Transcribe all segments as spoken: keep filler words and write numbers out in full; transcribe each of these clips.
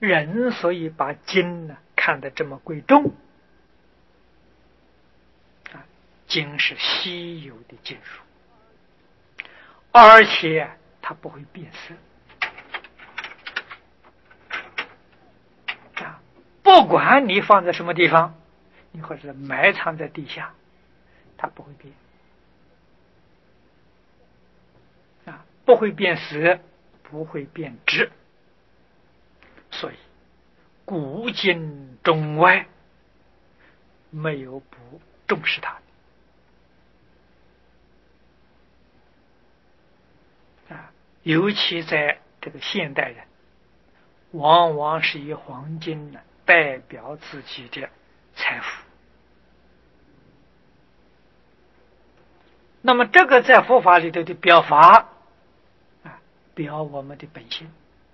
人所以把经呢看得这么贵重啊，经是稀有的经书，而且它不会变色啊，不管你放在什么地方，你或者埋藏在地下，它不会变啊，不会变色，不会变质。所以古今中外没有不重视它的啊，尤其在这个现代人，往往是以黄金呢代表自己的财富。那么这个在佛法里头的表法啊，表我们的本性。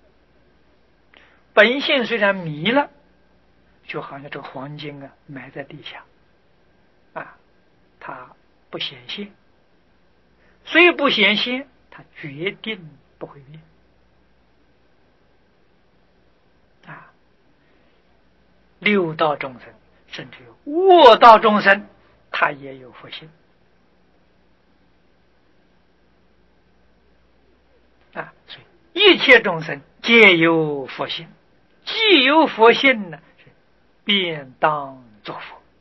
本性虽然迷了，就好像这个黄金啊埋在地下啊，它不显现，虽不显现，它决定不会变啊。六道众生甚至有恶道众生，他也有佛性啊，所以一切众生皆有佛性，既有佛性呢，便当作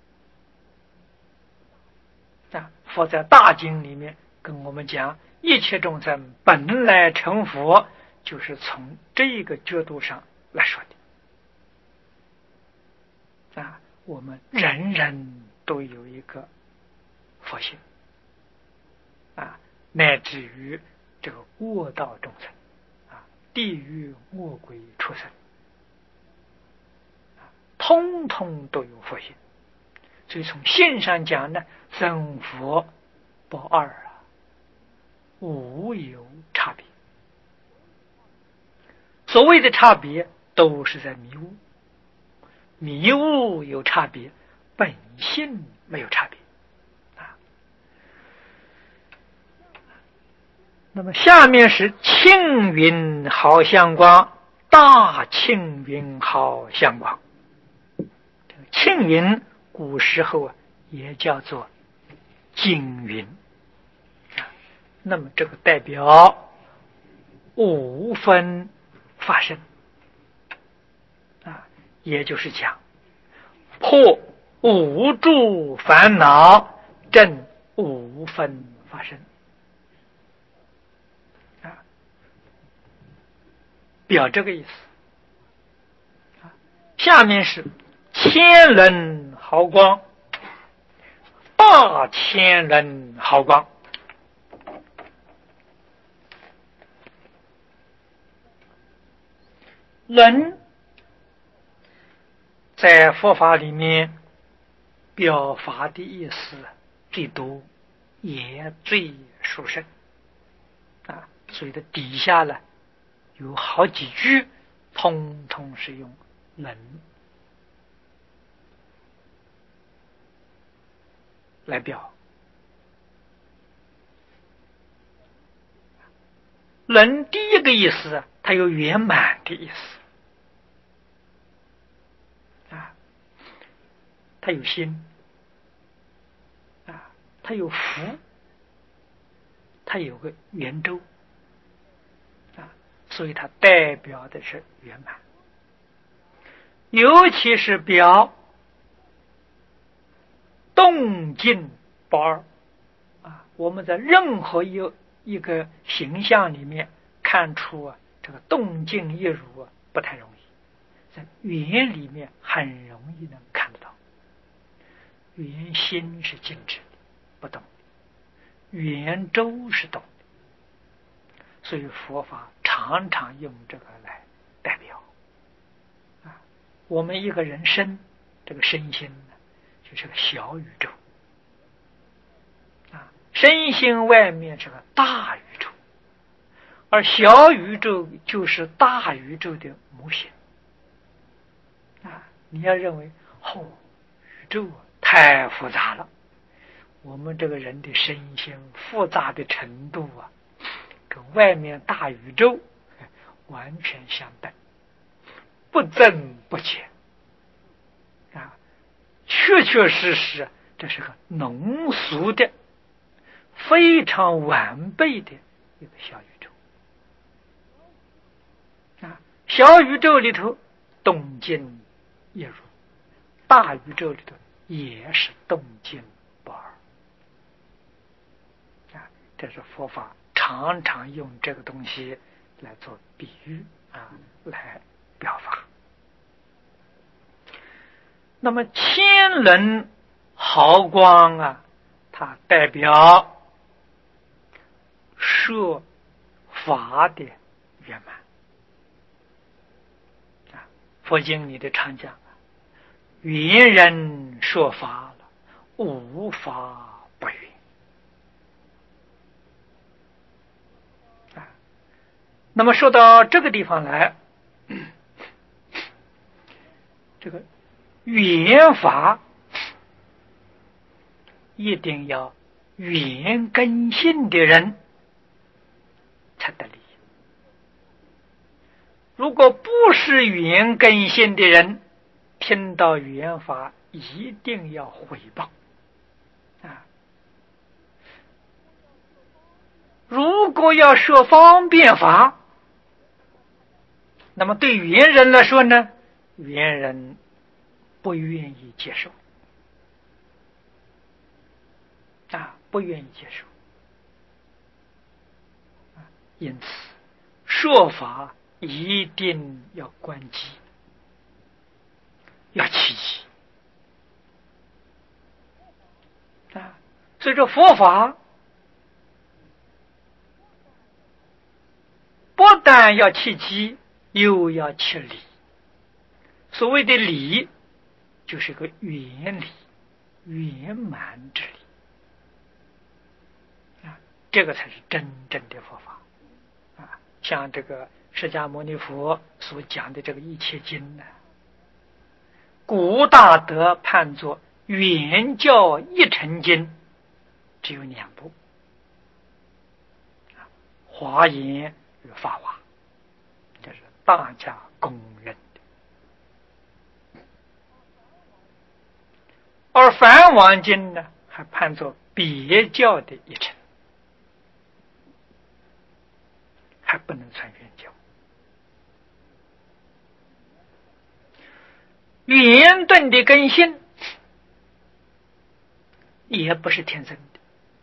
佛啊。佛在大经里面跟我们讲，一切众生本来成佛，就是从这个角度上来说的啊。我们人人都有一个佛性啊，乃至于这个恶道众生啊，地狱恶鬼畜生，通通都有佛性。所以从性上讲呢，生佛不二啊，无有差别。所谓的差别都是在迷雾，迷雾有差别，本性没有差别啊。那么下面是庆云好相光，大庆云好相光。庆云古时候啊也叫做金云啊，那么这个代表五分发生啊，也就是讲破五诸烦恼，正五分发生啊，表这个意思啊。下面是千人毫光，大千人毫光。人在佛法里面表法的意思最多，也最殊胜啊，所以的底下呢有好几句，通通是用人来表。人第一个意思，它有圆满的意思啊，它有心啊，它有福，它有个圆周啊，所以它代表的是圆满。尤其是表动静不二啊，我们在任何一一个形象里面看出啊，这个动静一如啊不太容易，在圆里面很容易能看得到。圆心是静止的不动的，圆周是动的，所以佛法常常用这个来代表啊。我们一个人身，这个身心呢就是个小宇宙啊，身心外面是个大宇宙，而小宇宙就是大宇宙的模型啊。你要认为哦，宇宙啊太复杂了，我们这个人的身心复杂的程度啊，跟外面大宇宙完全相等，不不增不减啊，确确实实这是个浓缩的非常完备的一个小宇宙啊。小宇宙里头动静一如，大宇宙里头也是动静不二啊。这是佛法常常用这个东西来做比喻啊，来表法。那么千轮毫光啊，它代表摄法的圆满啊。佛经里的常讲啊，圆人说法了，无法不圆啊。那么说到这个地方来，这个圆法一定要圆根性的人才得利。如果不是圆根性的人，听到圆法一定要回报啊。如果要说方便法，那么对圆人来说呢，圆人不愿意接受啊，不愿意接受啊。因此说法一定要关机，要契机啊。所以说佛法不但要契机，又要切理。所谓的理，就是个圆理，圆满之理啊，这个才是真正的佛法啊。像这个释迦牟尼佛所讲的这个一切经呢，古大德判作圆教一乘经，只有两部，华严与法华，这是大家公认的。而梵王经呢，还判作别教的一乘，还不能算圆教。圆顿的根性也不是天生的，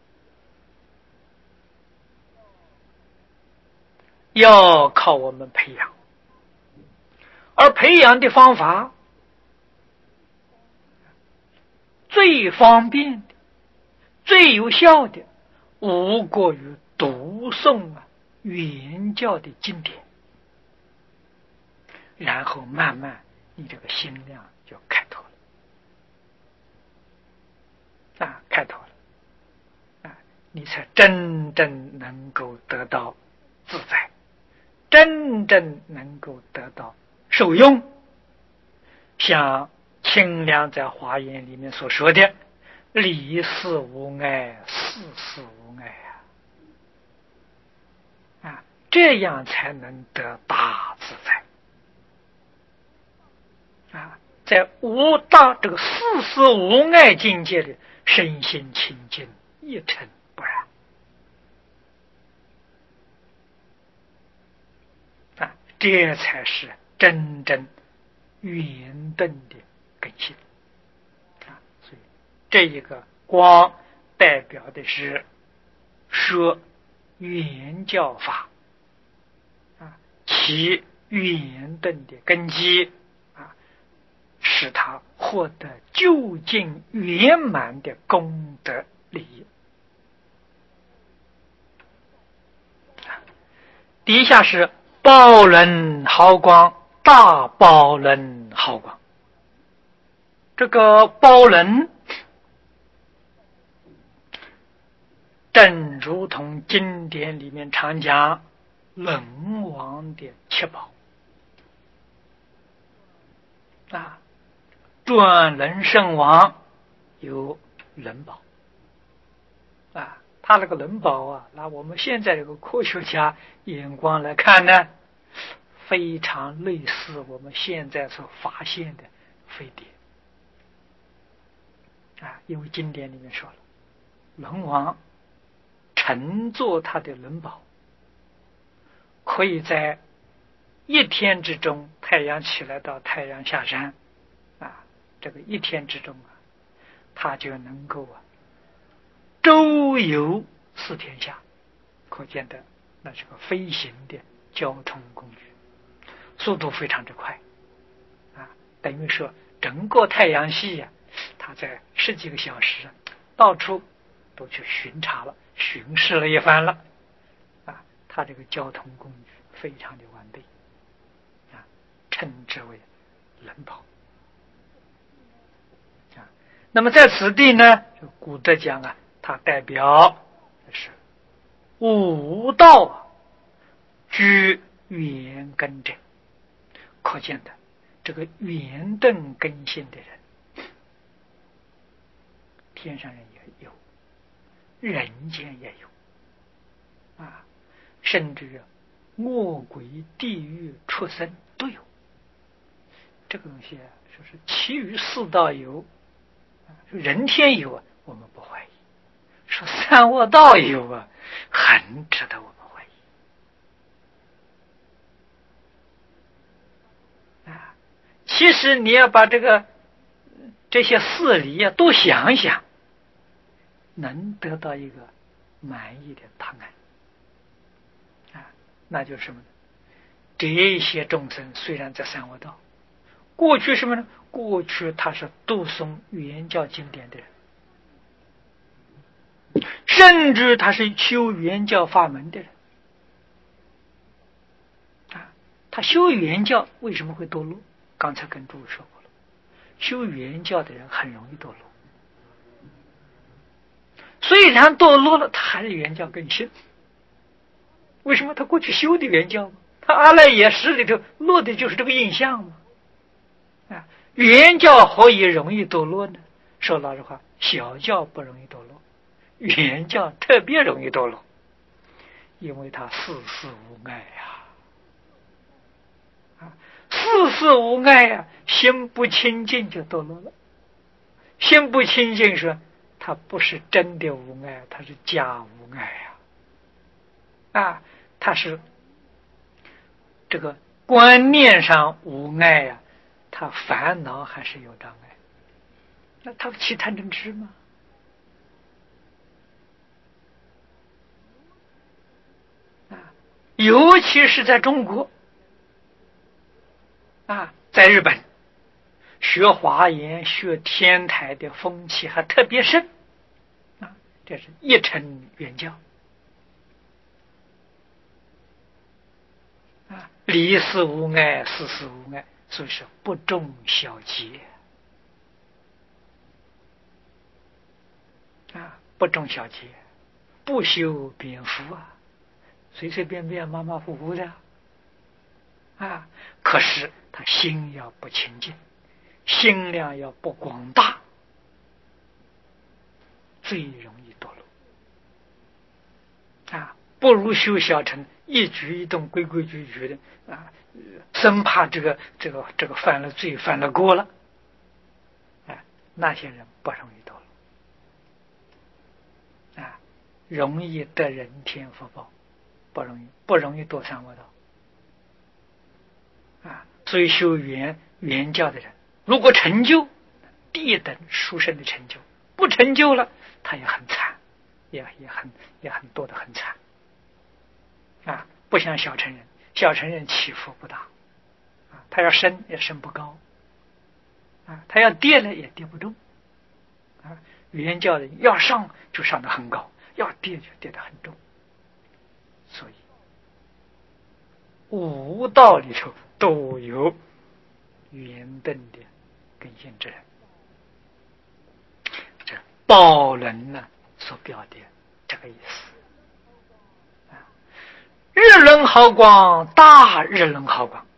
要靠我们培养。而培养的方法最方便的、最有效的，无过于读诵啊圆教的经典，然后慢慢你这个心量就开拓了啊，开拓了啊，你才真正能够得到自在，真正能够得到受用。像清凉在华严里面所说的，理事无碍，事事无碍啊，啊，这样才能得大自在啊。在无大这个事事无碍境界里，身心清净，一尘不染啊，这才是真正圆顿的根性啊。所以这一个光代表的是说圆教法啊，其圆顿的根基啊，使他获得究竟圆满的功德利益。底下是宝轮毫光，大宝轮毫光。这个宝轮正如同经典里面常讲轮王的七宝啊，转轮圣王有轮宝啊，他那个轮宝啊，拿我们现在这个科学家眼光来看呢， 非常类似我们现在所发现的飞碟啊，因为经典里面说了，轮王乘坐他的轮宝，可以在一天之中，太阳起来到太阳下山啊，这个一天之中啊，他就能够啊周游四天下，可见的那是个飞行的交通工具，速度非常之快啊，等于说整个太阳系呀、啊，他在十几个小时到处都去巡查了、巡视了一番了啊，他这个交通工具非常的完备啊，称之为轮宝啊。那么在此地呢，古德讲啊，它代表是悟道居圆根者，可见的这个圆顿根性的人，天上人也有，人间也有啊，甚至恶鬼、地狱、畜生都有。这个东西说是其余四道有，人天有啊，我们不怀疑；说三恶道有啊，很值得我们怀疑啊。其实你要把这个这些事理啊都想想，能得到一个满意的答案啊，那就是什么呢？这些众生虽然在三恶道，过去什么呢？过去他是读诵原教经典的人，甚至他是修原教法门的人啊。他修原教为什么会堕落？刚才跟诸位说过了，修原教的人很容易堕落。虽然堕落了，他还是原教更深。为什么？他过去修的原教，他阿赖耶识里头落的就是这个印象嘛。啊，原教何以容易堕落呢？说老实话，小教不容易堕落，原教特别容易堕落，因为他世事无碍呀、啊，世事无碍呀、啊，心不清净就堕落了。心不清净说，他不是真的无碍，他是假无碍呀、啊，啊，他是这个观念上无碍呀、啊，他烦恼还是有障碍。那他起贪嗔痴吗？啊，尤其是在中国啊，在日本学华严、学天台的风气还特别盛啊，这是一乘原教啊，理事无碍，事事无碍，所以说不重小节啊，不重小节，不修边幅啊，随随便便、马马虎虎的啊。可是他心要不清净，心量要不广大，最容易堕落啊。不如修小乘，一举一动规规矩矩的啊，生怕这个这个这个犯了罪、犯了过了，啊，那些人不容易堕落啊，容易得人天福报，不容易不容易堕三恶道啊。所以修原原教的人，如果成就低等殊胜的成就，不成就了，他也很惨，也也很也很多的很惨啊。不像小乘人，小乘人起伏不大啊，他要升也升不高啊，他要跌了也跌不动啊。原教的要上就上得很高，要跌就跌得很重。所以五道里头都有圆顿的根性之人，这报轮呢所表的这个意思啊。日轮好光，大日轮好光，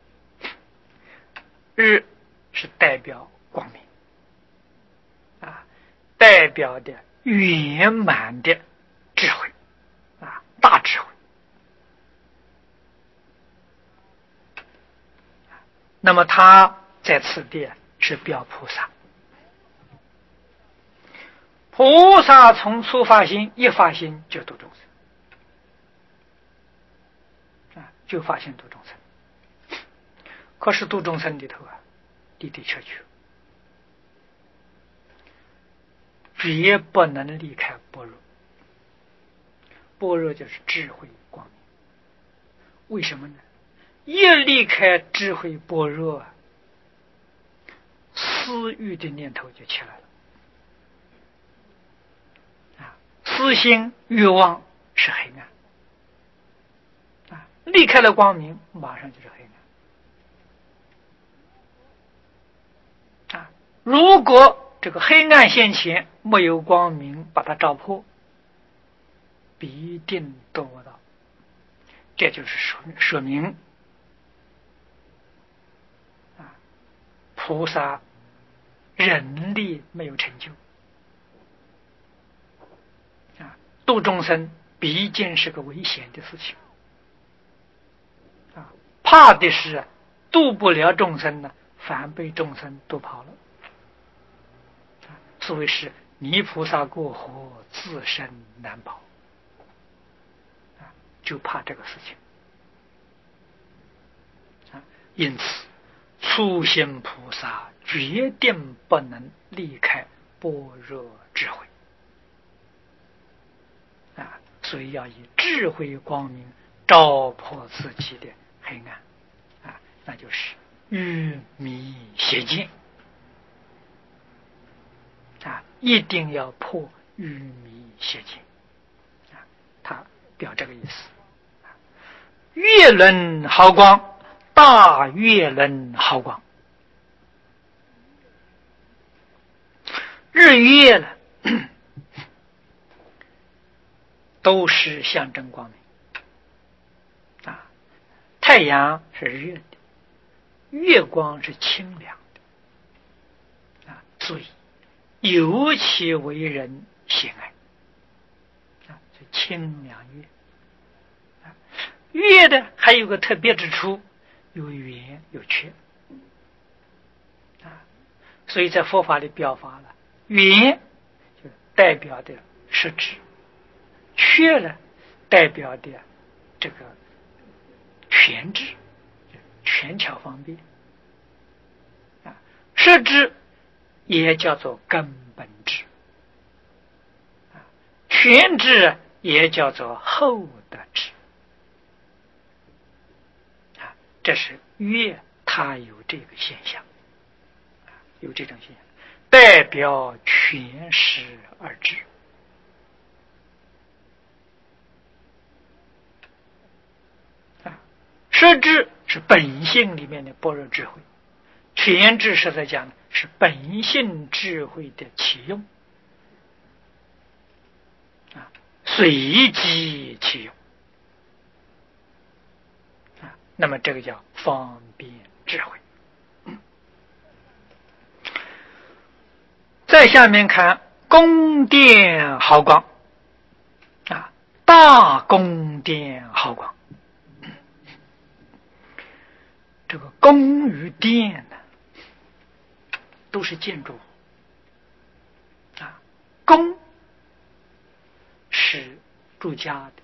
日是代表光明啊，代表的圆满的智慧啊，大智慧那么他在此地是表菩萨。菩萨从初发心一发心就度众生啊，就发现度众生。可是度众生里头啊，的的确确绝不能离开般若。般若就是智慧光明。为什么呢？一离开智慧般若，私欲的念头就起来了。啊，私心欲望是黑暗。啊，离开了光明，马上就是黑暗。啊，如果这个黑暗现前，没有光明把它照破，必定堕恶道。这就是说说明啊，菩萨人力没有成就啊，度众生毕竟是个危险的事情啊，怕的是度不了众生呢，反被众生度跑了。啊，所谓是泥菩萨过河，自身难保。就怕这个事情啊，因此初心菩萨决定不能离开般若智慧啊，所以要以智慧光明照破自己的黑暗啊，那就是愚迷邪见啊，一定要破愚迷邪见啊，他表这个意思。月轮毫光，大月轮毫光，日月了都是象征光明啊，太阳是热的，月光是清凉的啊，所以尤其为人喜爱啊，是清凉月。月的还有个特别之处，有圆有缺啊，所以在佛法里表法了，圆就代表的实质，缺了代表的这个全智，权巧方便啊，实质也叫做根本智啊，全智也叫做后得智。这是月，它有这个现象，有这种现象，代表全实而知啊。实质是本性里面的般若智慧，全智是在讲是本性智慧的启用啊，随机启用。那么这个叫方便智慧。再下面看宫殿毫光啊，大宫殿毫光。这个宫与殿呢，都是建筑啊，宫是住家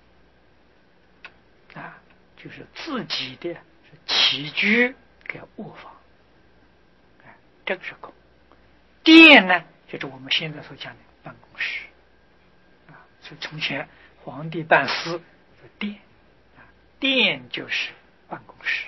的啊，就是自己的起居给卧房，哎，这个是宫。殿呢，就是我们现在所讲的办公室啊，所以从前皇帝办事有殿啊，殿就是办公室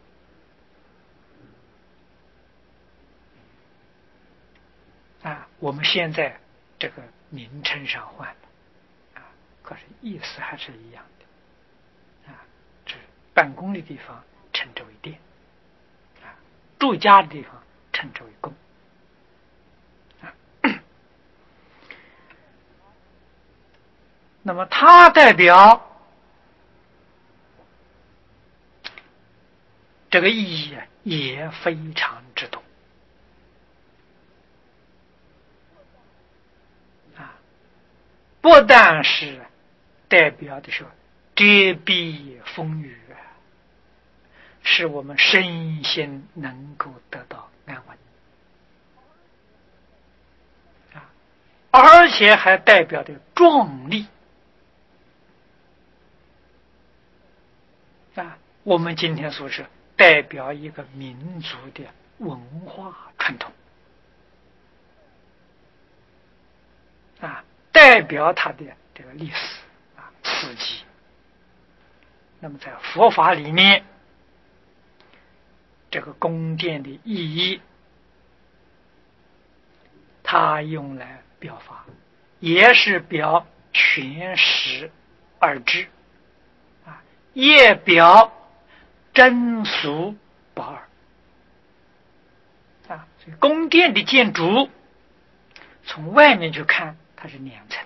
啊。我们现在这个名称上换了啊，可是意思还是一样的啊，这办公的地方称之为殿啊，住家的地方称之为宫。那么它代表这个意义也非常之多啊，不但是代表的是遮蔽风雨， 使我们身心能够得到安稳啊，而且还代表着壮丽啊。我们今天所说，代表一个民族的文化传统啊，代表它的这个历史啊史迹。那么在佛法里面，这个宫殿的意义，它用来表法，也是表全实二致啊，也表真俗不二啊。所以宫殿的建筑从外面去看，它是两层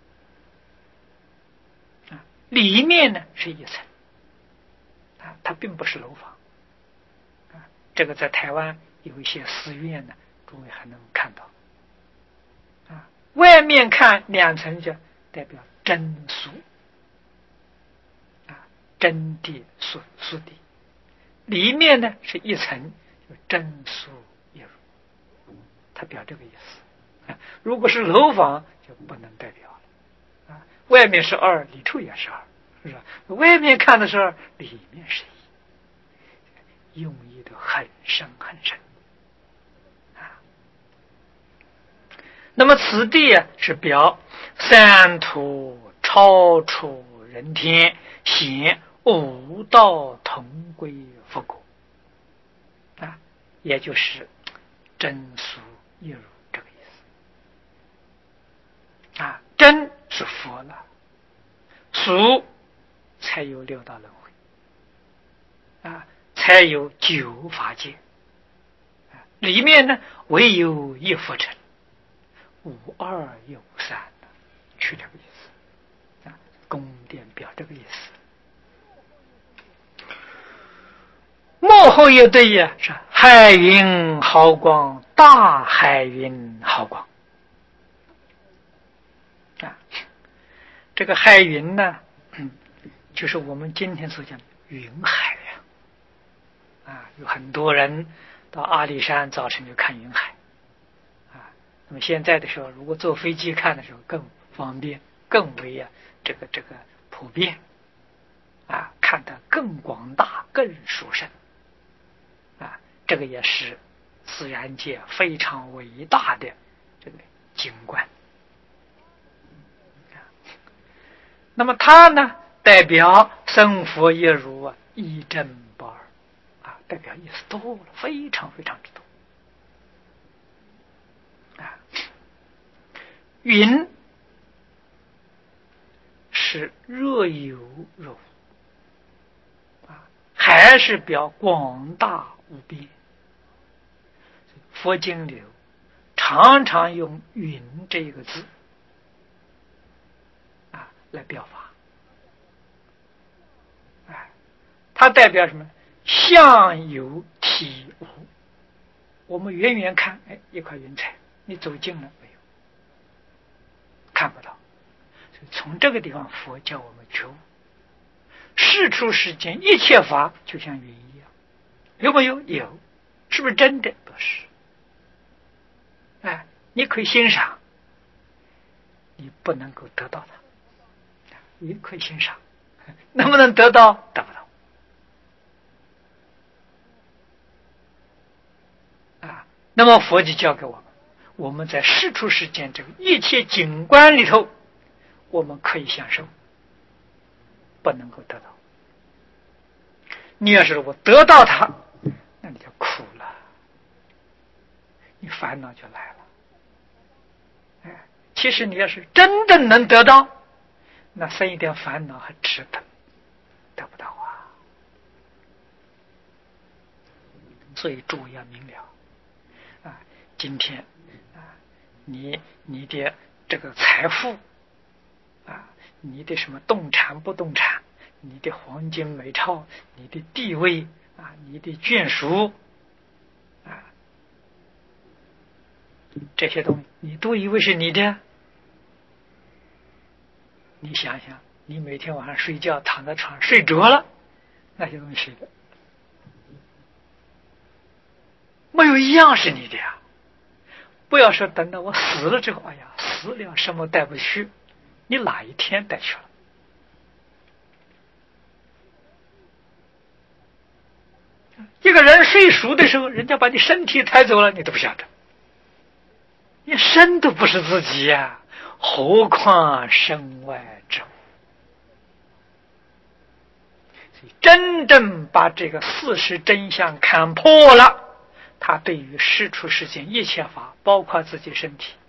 啊，里面呢是一层啊，它并不是楼房啊。这个在台湾有一些寺院呢，诸位还能看到啊。外面看两层就代表真俗啊，真谛俗俗谛；里面呢是一层，就真俗一如，它表这个意思啊。如果是楼房就不能代表了啊，外面是二，里头也是二，是吧？外面看的是二，里面是一，用意的很深很深啊。那么此地啊，是表三途超出人天，显五道同归佛果啊，也就是真俗一如这个意思啊。真是佛了，俗才有六道轮回啊，才有九法界啊，里面呢唯有一佛尘，无二又无三的，去这个意思啊。宫殿表这个意思。幕后一对呀，是海云好光，大海云好光啊。这个海云呢，嗯，就是我们今天所讲的云海呀啊。有很多人到阿里山早晨就看云海啊。那么现在的时候，如果坐飞机看的时候更方便，更为啊这个这个普遍啊，看得更广大，更殊胜啊。这个也是自然界非常伟大的这个景观。那么它呢，代表生佛一如啊，一真不二啊，代表意思多了，非常非常之多啊。云是若有若无啊，还是表广大无边。佛经里常常用云这个字啊来表法，哎，它代表什么？相有体无。我们远远看，哎，一块云彩，你走近了没有？看不到。所以从这个地方，佛教我们觉悟，世出世间一切法就像云一样，有没有？有。是不是真的？不是。哎，你可以欣赏，你不能够得到它。你可以欣赏，能不能得到？得不到。啊，那么佛就教给我们，我们在世出世间这个一切景观里头，我们可以享受，不能够得到。你要是如果得到它，那你就苦了，你烦恼就来了。哎，其实你要是真的能得到，那生一点烦恼还值得，得不到啊。所以诸位要明了啊，今天啊，你你的这个财富啊，你的什么动产不动产，你的黄金美钞，你的地位啊，你的眷属啊，这些东西你都以为是你的。你想想，你每天晚上睡觉躺在床上睡着了，那些东西谁的？ 没有一样是你的呀。不要说等到我死了之后，哎呀，死了什么带不去，你哪一天带去了？一个人睡熟的时候，人家把你身体抬走了，你都不晓得，你身都不是自己呀、啊，何况身外之物？真正把这个事实真相看破了，他对于世出世间一切法，包括自己身体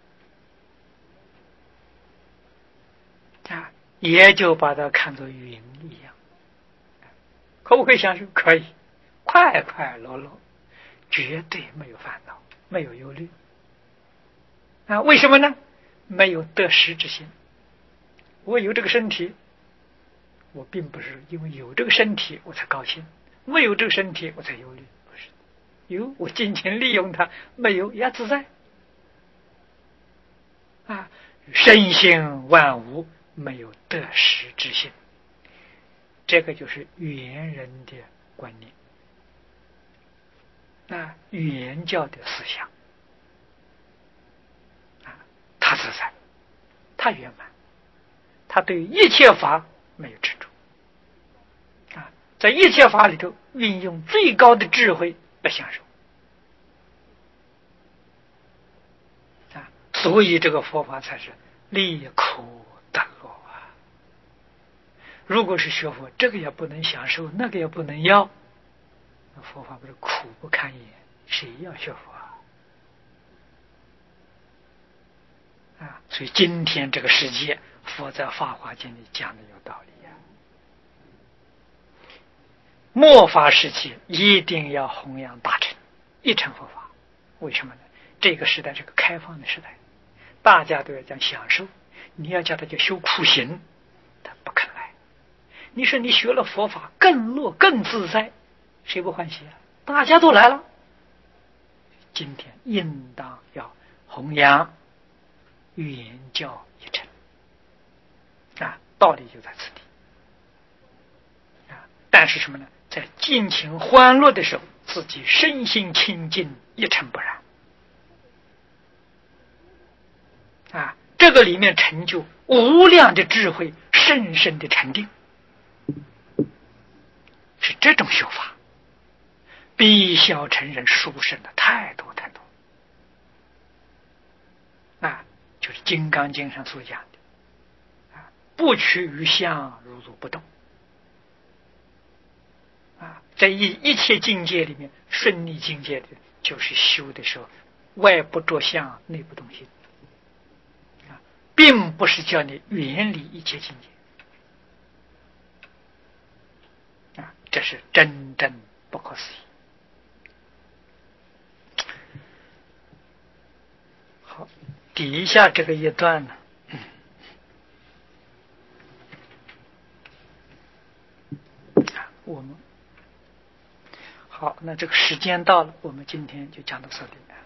啊，也就把它看作云一样。可不可以享受？可以，快快乐乐，绝对没有烦恼，没有忧虑啊！为什么呢？没有得失之心。我有这个身体，我并不是因为有这个身体我才高兴，没有这个身体我才忧虑，不是。有我尽情利用它，没有也自在啊！身心万物没有得失之心，这个就是原人的观念啊，原教的思想啊，他自在，他圆满，他对一切法没有执着啊，在一切法里头运用最高的智慧来享受啊，所以这个佛法才是离苦得乐啊。如果是学佛，这个也不能享受，那个也不能要，那佛法不是苦不堪言？谁要学佛啊？啊，所以今天这个世界，佛在《法华经》里讲的有道理呀、啊。末法时期一定要弘扬大乘，一乘佛法。为什么呢？这个时代是个开放的时代，大家都要讲享受。你要叫他去修苦行，他不肯来。你说你学了佛法更乐更自在，谁不欢喜啊？大家都来了。今天应当要弘扬原教一乘啊，道理就在此地啊。但是什么呢？在尽情欢乐的时候，自己身心清净，一尘不染啊。这个里面成就无量的智慧，深深的沉定，是这种修法，比小乘人殊胜的太多太多啊！就是《金刚经》上所讲的啊，不取于相，如如不动啊。在一一切境界里面，顺利境界的，就是修的时候，外不着相，内不动心啊，并不是叫你远离一切境界啊，这是真正不可思议。好，底下这个一段呢，嗯我们好，那这个时间到了，我们今天就讲到这里。